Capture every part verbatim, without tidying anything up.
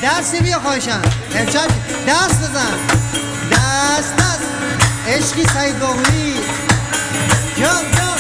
دستی بیا خواهشم امشب دست بزن دست دست عشقی سعید باقویی جان جان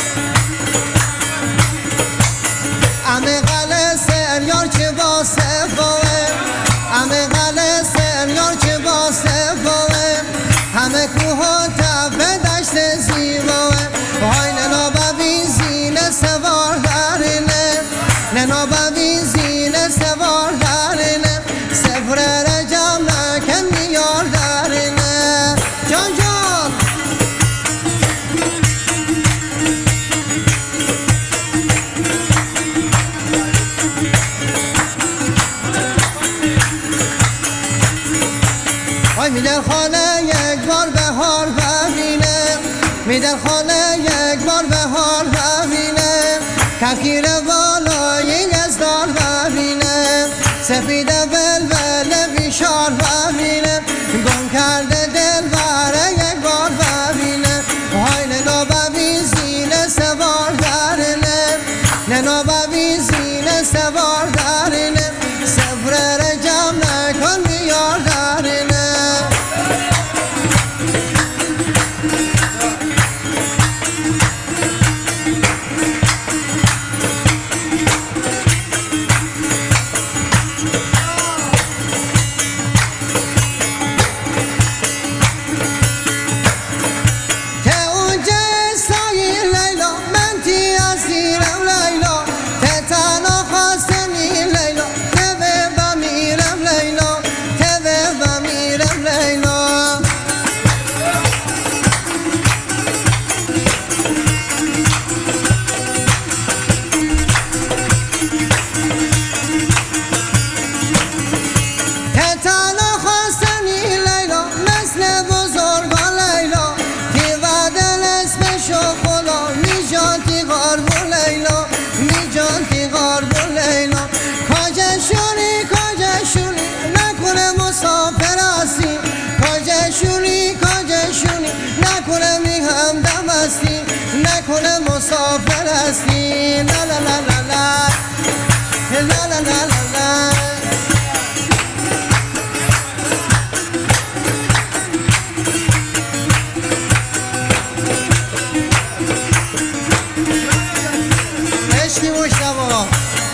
امه قل سریار چه با صفاوه امه قل سریار چه با صفاوه همه کوه و تپه دشت زیباوه وای ننا ببین زینه سوار درینه ننا ببین زینه سوار درینه سفر رجم نکن میار درینه جان جان وای میدر خانه یک بار بهار ببینه میدر خانه یک بار بهار ببینه کفگیر بالای گزدار ببینه سفیده بلبل بیشار ببینه گم کرده دل بره یک بار ببینه های ننا ببین زینه سوار درینه ننا ببین زینه سوار درینه سفر رجم نکن بیار درینه نکنه مسافر هستی لا لا لا لا لا لا لا لا لا عشقی مشتبه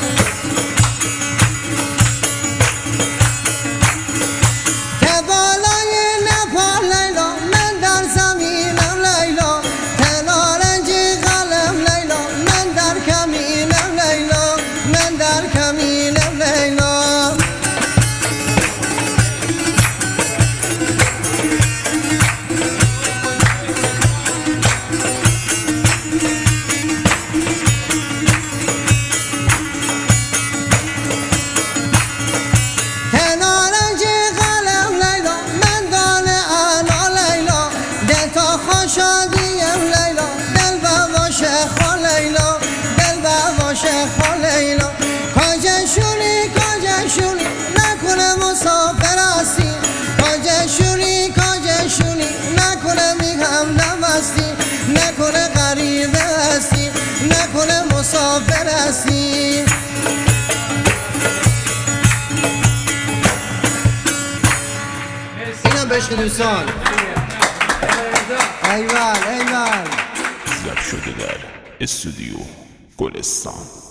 کاجشونی کاجشونی نکنه مسافر هستی کاجشونی کاجشونی نکنه میگم نمستی نکنه غریبه هستی نکنه مسافر هستی اینم بشک دوستان ایول ایول ضبط شده در استودیو گلستان.